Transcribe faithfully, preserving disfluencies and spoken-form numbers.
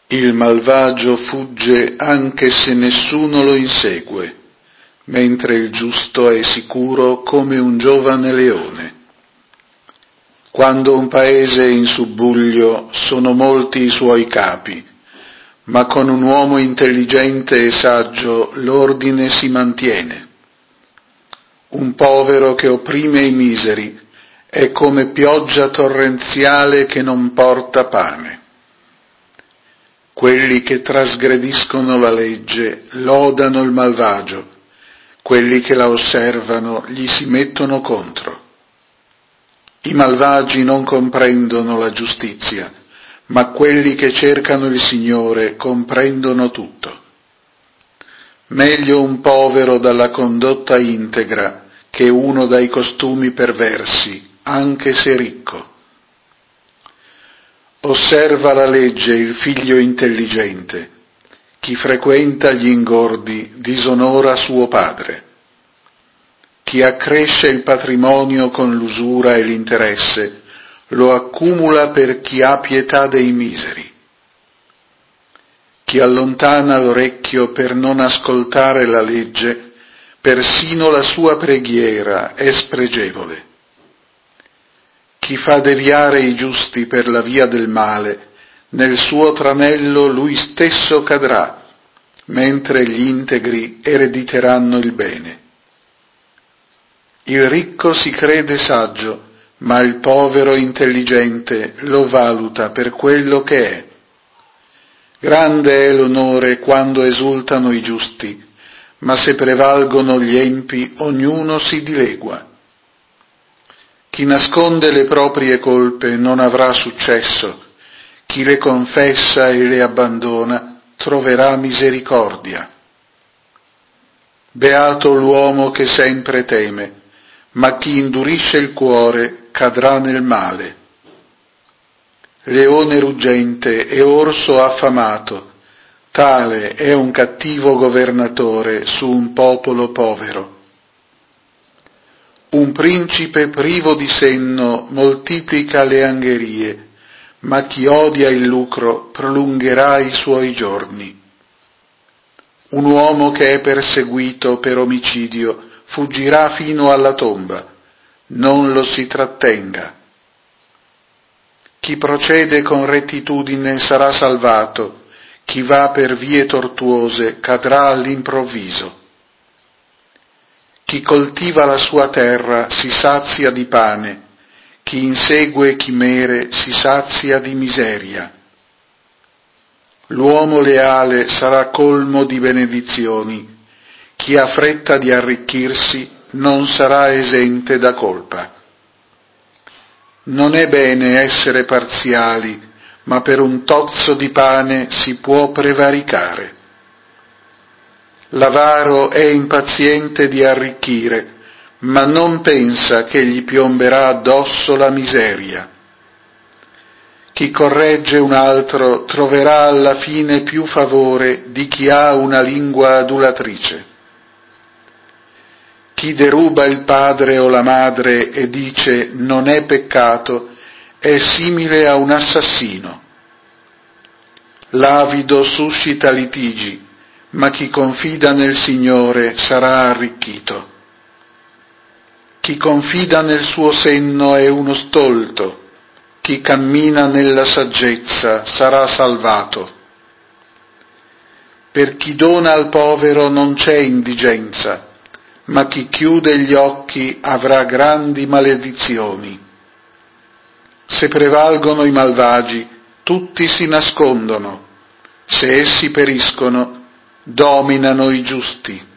Il malvagio fugge anche se nessuno lo insegue, mentre il giusto è sicuro come un giovane leone. Quando un paese è in subbuglio sono molti i suoi capi, ma con un uomo intelligente e saggio l'ordine si mantiene. Un povero che opprime i miseri è come pioggia torrenziale che non porta pane. Quelli che trasgrediscono la legge lodano il malvagio, quelli che la osservano gli si mettono contro. I malvagi non comprendono la giustizia, ma quelli che cercano il Signore comprendono tutto. Meglio un povero dalla condotta integra che uno dai costumi perversi, anche se ricco. Osserva la legge il figlio intelligente, chi frequenta gli ingordi disonora suo padre. Chi accresce il patrimonio con l'usura e l'interesse lo accumula per chi ha pietà dei miseri. Chi allontana l'orecchio per non ascoltare la legge, persino la sua preghiera è spregevole. Chi fa deviare i giusti per la via del male, nel suo tranello lui stesso cadrà, mentre gli integri erediteranno il bene. Il ricco si crede saggio, ma il povero intelligente lo valuta per quello che è. Grande è l'onore quando esultano i giusti, ma se prevalgono gli empi ognuno si dilegua. Chi nasconde le proprie colpe non avrà successo, chi le confessa e le abbandona troverà misericordia. Beato l'uomo che sempre teme, ma chi indurisce il cuore cadrà nel male. Leone ruggente e orso affamato, tale è un cattivo governatore su un popolo povero. Un principe privo di senno moltiplica le angherie, ma chi odia il lucro prolungherà i suoi giorni. Un uomo che è perseguito per omicidio fuggirà fino alla tomba, non lo si trattenga. Chi procede con rettitudine sarà salvato, chi va per vie tortuose cadrà all'improvviso. Chi coltiva la sua terra si sazia di pane, chi insegue chimere si sazia di miseria. L'uomo leale sarà colmo di benedizioni, chi ha fretta di arricchirsi non sarà esente da colpa. Non è bene essere parziali, ma per un tozzo di pane si può prevaricare. L'avaro è impaziente di arricchire, ma non pensa che gli piomberà addosso la miseria. Chi corregge un altro troverà alla fine più favore di chi ha una lingua adulatrice. Chi deruba il padre o la madre e dice non è peccato è simile a un assassino. L'avido suscita litigi, ma chi confida nel Signore sarà arricchito. Chi confida nel suo senno è uno stolto, chi cammina nella saggezza sarà salvato. Per chi dona al povero non c'è indigenza, ma chi chiude gli occhi avrà grandi maledizioni. Se prevalgono i malvagi, tutti si nascondono, se essi periscono, dominano i giusti.